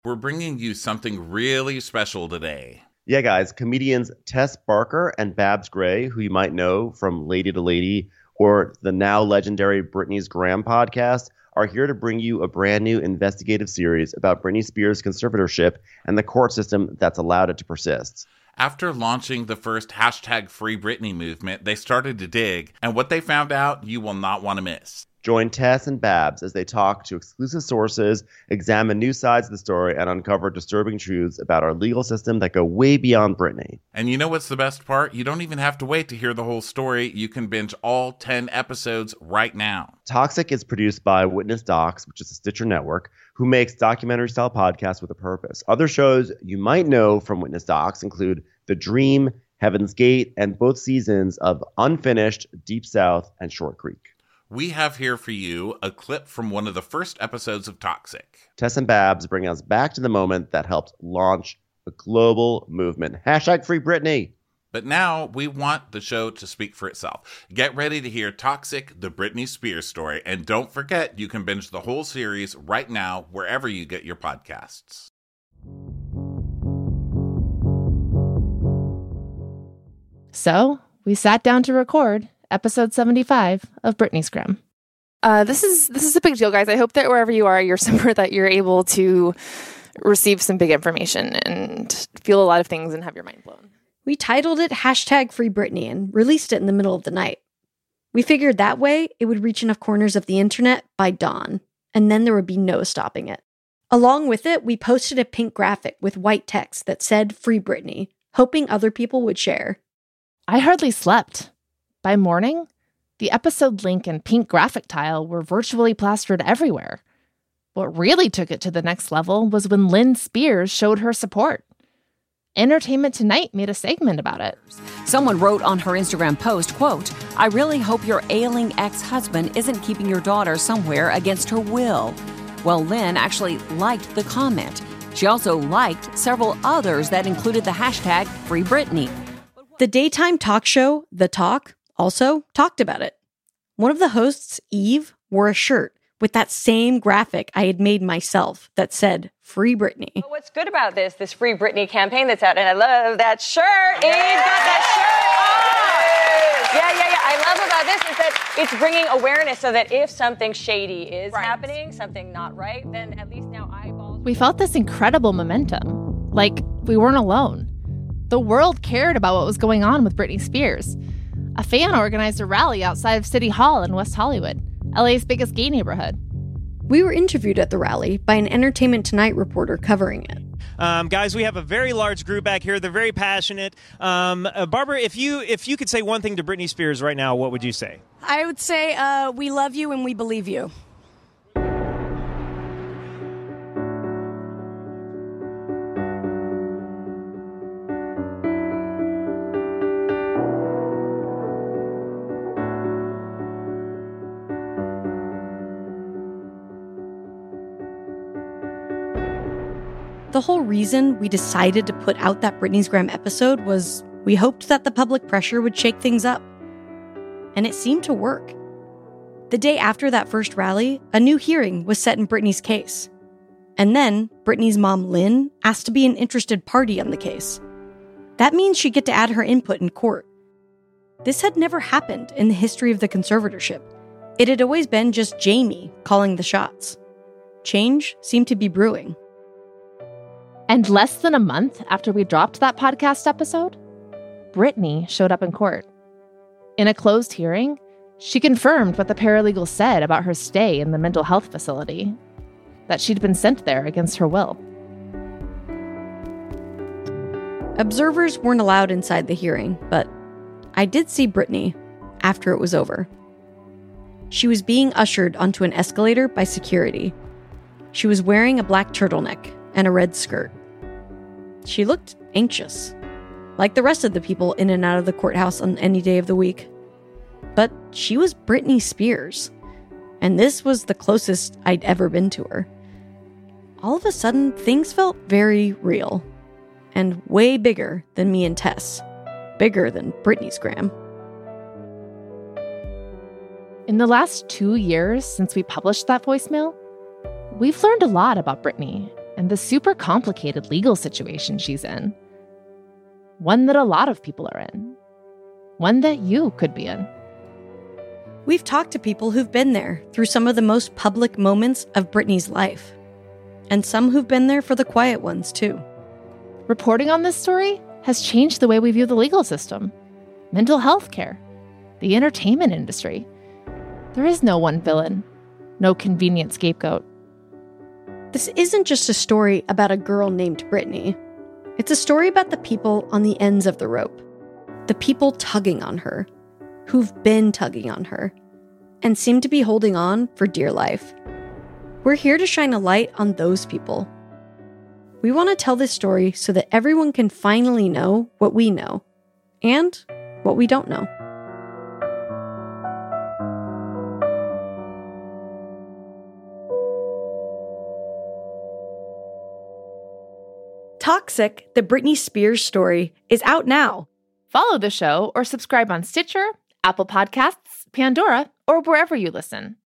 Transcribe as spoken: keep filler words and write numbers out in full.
We're bringing you something really special today. Yeah, guys, comedians Tess Barker and Babs Gray, who you might know from Lady to Lady or the now legendary Britney's Graham podcast, are here to bring you a brand new investigative series about Britney Spears' conservatorship and the court system that's allowed it to persist. After launching the first hashtag Free Britney movement, they started to dig, and what they found out, you will not want to miss. Join Tess and Babs as they talk to exclusive sources, examine new sides of the story, and uncover disturbing truths about our legal system that go way beyond Britney. And you know what's the best part? You don't even have to wait to hear the whole story. You can binge all ten episodes right now. Toxic is produced by Witness Docs, which is a Stitcher network, who makes documentary-style podcasts with a purpose. Other shows you might know from Witness Docs include The Dream, Heaven's Gate, and both seasons of Unfinished, Deep South, and Short Creek. We have here for you a clip from one of the first episodes of Toxic. Tess and Babs bring us back to the moment that helped launch a global movement. Hashtag Free Britney. But now we want the show to speak for itself. Get ready to hear Toxic, the Britney Spears story. And don't forget, you can binge the whole series right now wherever you get your podcasts. So we sat down to record episode seventy-five of Britney's Graham. Uh, this is this is a big deal, guys. I hope that wherever you are, you're somewhere that you're able to receive some big information and feel a lot of things and have your mind blown. We titled it Hashtag Free Britney and released it in the middle of the night. We figured that way it would reach enough corners of the internet by dawn, and then there would be no stopping it. Along with it, we posted a pink graphic with white text that said Free Britney, hoping other people would share. I hardly slept. By morning, the episode link and pink graphic tile were virtually plastered everywhere. What really took it to the next level was when Lynn Spears showed her support. Entertainment Tonight made a segment about it. Someone wrote on her Instagram post, quote, "I really hope your ailing ex-husband isn't keeping your daughter somewhere against her will." Well, Lynn actually liked the comment. She also liked several others that included the hashtag Free Britney. The daytime talk show, The Talk, also talked about it. One of the hosts, Eve, wore a shirt with that same graphic I had made myself that said Free Britney. Well, what's good about this, this Free Britney campaign that's out, and I love that shirt. Eve got that shirt on. Yeah, yeah, yeah. I love about this is that it's bringing awareness so that if something shady is right. happening, something not right, then at least now eyeballs. We felt this incredible momentum, like we weren't alone. The world cared about what was going on with Britney Spears. A fan organized a rally outside of City Hall in West Hollywood, L A's biggest gay neighborhood. We were interviewed at the rally by an Entertainment Tonight reporter covering it. Um, guys, we have a very large group back here. They're very passionate. Um, uh, Barbara, if you if you could say one thing to Britney Spears right now, what would you say? I would say uh, we love you and we believe you. The whole reason we decided to put out that Britney's Graham episode was we hoped that the public pressure would shake things up. And it seemed to work. The day after that first rally, a new hearing was set in Britney's case. And then Britney's mom, Lynn, asked to be an interested party on the case. That means she'd get to add her input in court. This had never happened in the history of the conservatorship. It had always been just Jamie calling the shots. Change seemed to be brewing. And less than a month after we dropped that podcast episode, Britney showed up in court. In a closed hearing, she confirmed what the paralegal said about her stay in the mental health facility, that she'd been sent there against her will. Observers weren't allowed inside the hearing, but I did see Britney after it was over. She was being ushered onto an escalator by security. She was wearing a black turtleneck and a red skirt. She looked anxious, like the rest of the people in and out of the courthouse on any day of the week. But she was Britney Spears, and this was the closest I'd ever been to her. All of a sudden, things felt very real, and way bigger than me and Tess. Bigger than Britney's Graham. In the last two years since we published that voicemail, we've learned a lot about Britney and the super complicated legal situation she's in. One that a lot of people are in. One that you could be in. We've talked to people who've been there through some of the most public moments of Britney's life. And some who've been there for the quiet ones, too. Reporting on this story has changed the way we view the legal system, mental health care, the entertainment industry. There is no one villain, no convenient scapegoat. This isn't just a story about a girl named Britney. It's a story about the people on the ends of the rope. The people tugging on her, who've been tugging on her, and seem to be holding on for dear life. We're here to shine a light on those people. We want to tell this story so that everyone can finally know what we know, and what we don't know. Toxic, the Britney Spears story, is out now. Follow the show or subscribe on Stitcher, Apple Podcasts, Pandora, or wherever you listen.